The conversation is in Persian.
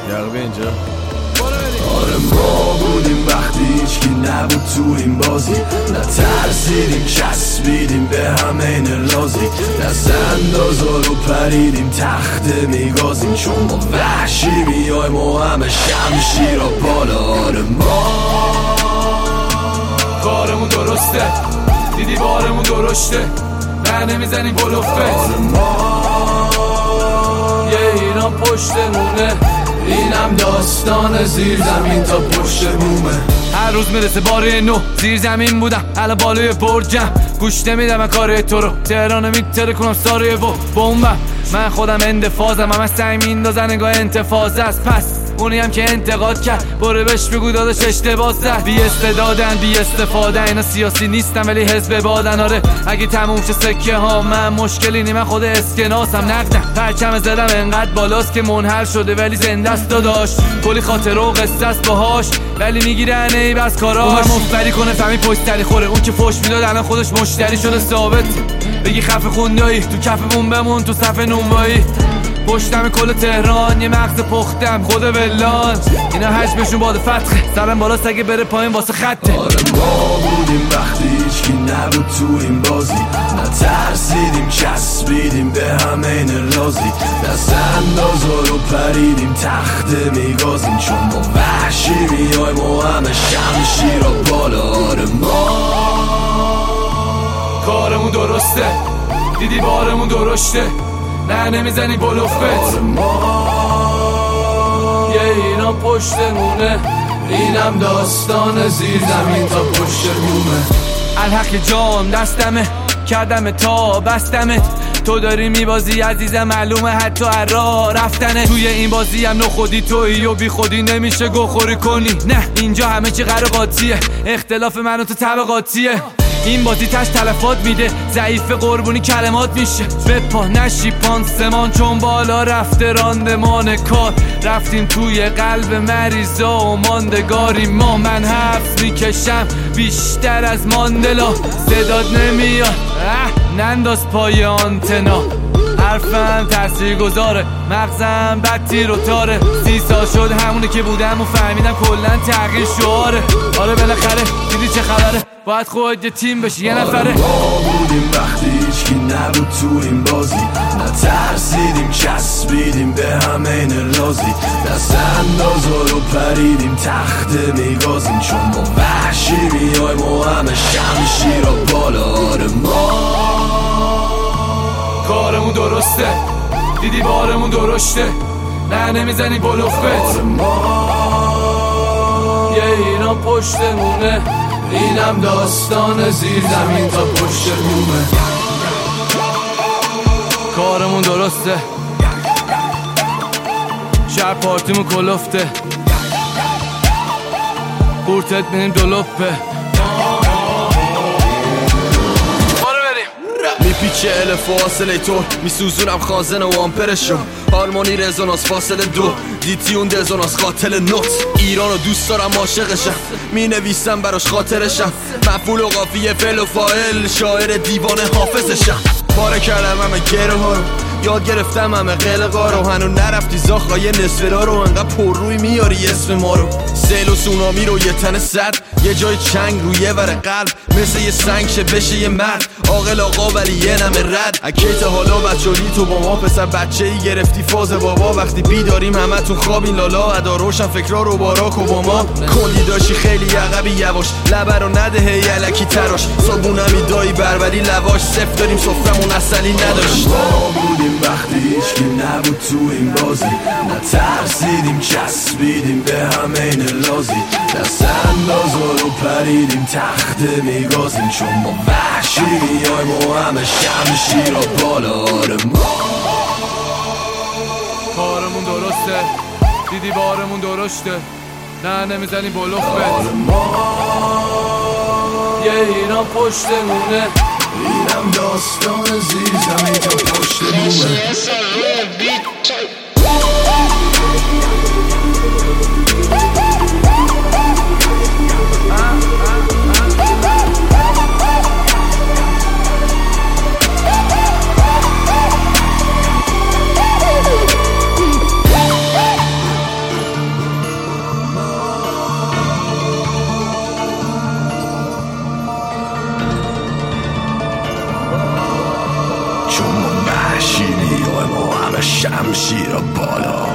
یقبه اینجا. آره ما بودیم وقتی هیچکی نبود تو این بازی، نترسیدیم چسبیدیم به هم این رازی، دست اندازا رو پریدیم تخت میگازیم، چون ما وحشی میایم و همه شمشیر و بالا. آره ما کارمون درسته، دیدی بارمون درشته، نه نمیزنیم بلوفت. آره ما یه ایران پشتمونه، اینم داستان زیر زمین تا پشت بومه. هر روز میرسه باره نو، زیر زمین بودم الان بالای برجم، گوش نمیدم من کار تو رو، تهران میتره کنم ساره و بومبم. من خودم اندفاظم، همه سنگ میندازن نگاه انتفاض است. پس اونی هم که انتقاد کرد برو بهش بگو داداش اشتباه زد. بی استعدادن بی استفاده، اینا سیاسی نیستن ولی حزب بادن. آره اگه تموم شه سکه ها من مشکلی نی، من خود اسکناسم نقدم. پرچم زدم انقدر بالاست که منحل شده ولی زنده است داداش، کلی خاطره و قصه است باهاش ولی میگیرن ای بس کاراش. مفبری کنه فهمی پشتری خوره، اون که فوش میداد الان خودش مشتری شده ثابت. بگی خفه خوندایی تو کفمون بمون تو صف نونوایی، پشتم کل تهران یه مغز پختم خود ولان، اینا حجمشون باد فتخه، سرم بالاست اگه بره پایین واسه خطه. آره ما بودیم وقتی هیچکی نبود تو این بازی، نترسیدیم چسبیدیم به هم این رازی، دست اندازا رو پریدیم تخت میگازیم، چون ما وحشی میایم و همه شمشیر و بالا. آره ما کارمون درسته، دیدی بارمون درشته، نه نمیزنی بلوفت. آره ما یه ایران پشتمونه، اینم داستان زیر زمین تا پشت بومه. الحق جام دستمه، کردم تا بستمت، تو داری میبازی عزیزم معلومه حتی راه رفتنه. توی این بازی هم نخودی تویی و بی خودی نمیشه گوخوری کنی، نه اینجا همه چی قراقاتیه، اختلاف من و تو طبقاتیه. این بازی تش تلفات میده، ضعیف قربونی کلمات میشه، بپا نشی پانسمان چون بالا رفته راندمان کار. رفتیم توی قلب مریضا و ماندگاری ما، من حرف میکشم بیشتر از ماندلا، صداد نمیاد ننداز پای آنتنا، حرفم تأثیر گذاره، مغزم بد تیر و تاره. 30 سال شد همونه که بودم و فهمیدم کلن تغییر شعاره. آره بالاخره دیدی چه خبره، باید خود یه تیم بشی یه نفره. ما بودیم وقتی هیچکی نبود تو این بازی، نترسیدیم چسبیدیم به هم این رازی، دست اندازا رو پریدیم تخت میگازیم، چون ما وحشی میایم و همه شمشیر و بالا. آره ما کارمون درسته، دیدی بارمون درشته، نه نمیزنی بلوفت. آره ما یه ایران پشتمونه، اینم داستان زیر زمین تا پشت بومه. کارمون درسته، شهر پارتیمون کلفته، قورتت بینیم دلوپه. میپیچه الف و فاصله طور، میسوزونم خازن و آمپرشو، هارمونی رزونانس فاصله 2، دیتیون دزونانس قاتل نوت. ایرانو دوست دارم عاشقشم، مینویسم براش خاطرشم، مفعول و قافیه فعل و فاعل، شاعر دیوانه حافظشم. پاره کردم همه گره ها رو، یاد گرفتم همه قلقا رو، هنو نرفتی زاخای نصفرا رو، انقدر پر روی میاری اسم ما رو. سیل و سونامی رو یه تن صد، یه جای چنگ روی ور قلب، مثل یه سنگ شه بشه یه مرد عاقل آقا ولی یه نمه رد. اکیت حالا بچه‌ای تو با ما، پسر بچه‌ای گرفتی فاز بابا، وقتی بیداریم همه تو خوابین لالا، ادا روشن فکرا رو باراک اوباما. کلی داشی خیلی عقبی یواش، لبه رو نده هی الکی تراش، صابونمی دایی بربری لواش، صفر داریم سفرمون اصلی نداشت. ما بودیم وقتی هیچکی نبود تو این بازی، نترسیدیم چسبیدیم به هم این رازی، دست اندازا رو پریدیم تخت میگازیم، چون ما وحشی میایم و همه شمشیر و بالا. آره ما کارمون درسته، دیدی بارمون درشته، نه نمیزنی بلوفت. آره ما یه ایران پشتمونه، اینم داستان زیر زمین تا پشت بومه. شمشیر و بالا